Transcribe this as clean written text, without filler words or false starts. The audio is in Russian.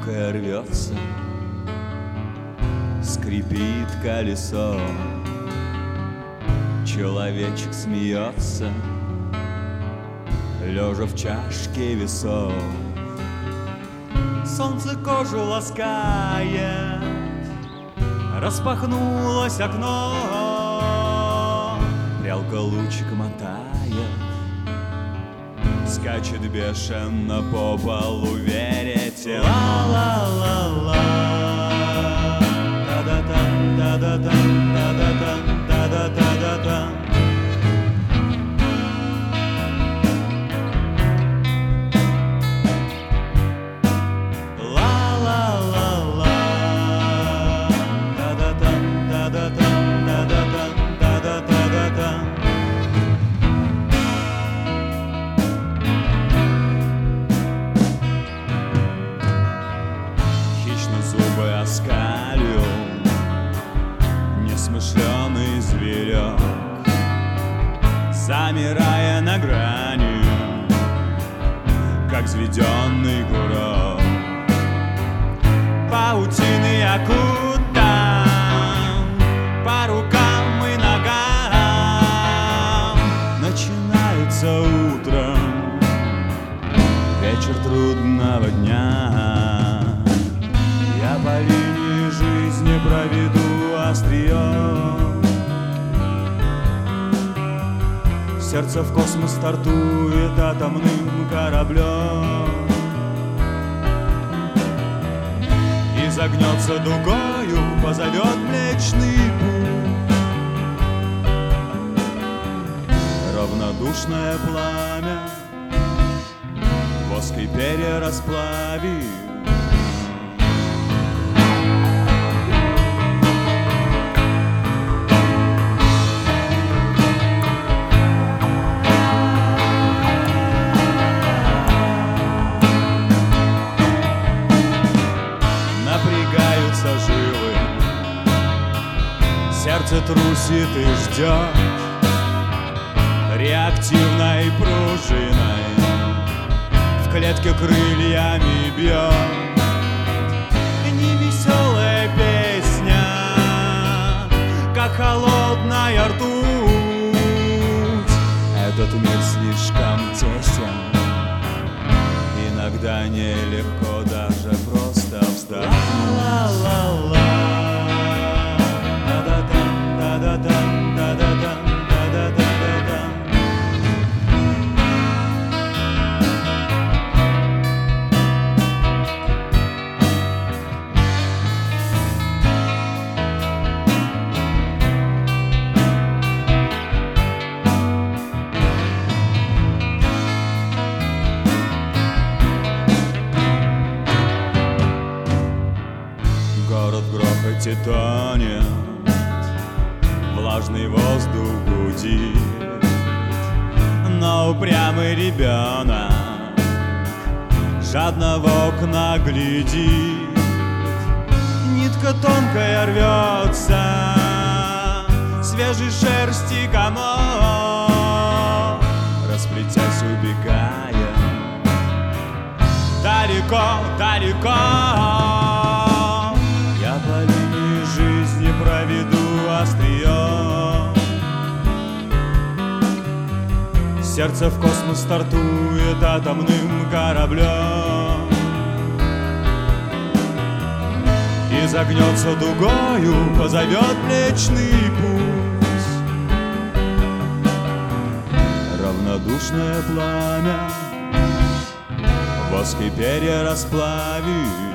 тонкое рвется, скрипит колесо. Человечек смеется, лежа в чашке весов. Солнце кожу ласкает, распахнулось окно, прялка лучик мотает, скачет бешено по полу, верите? Ла-ла-ла-ла, та-да-там, та-да-там, та-да-там, та-да-та-да-там. Зубы оскалил несмышленый зверек, замирая на грани, как взведенный курок. Паутины окутан по рукам и ногам. Начинается утром вечер трудного дня. Я по линии жизни проведу острием. Сердце в космос стартует атомным кораблем и загнется дугою, позовет Млечный Путь. Равнодушное пламя воск и перья расплавив. Жилы, сердце трусит и ждет реактивной пружиной, в клетке крыльями бьет. Невеселая песня, как холодная ртуть. Этот мир слишком тесен, иногда нелегко даже просто встать. Город в грохоте тонет, влажный воздух гудит, но упрямый ребенок жадно в окна глядит. Нитка тонкая рвется, свежей шерсти комок, расплетясь убегая далеко, далеко. По линии жизни проведу острием. Сердце в космос стартует атомным кораблем и загнется дугою, позовет Млечный Путь. Равнодушное пламя воск и перья расплавит.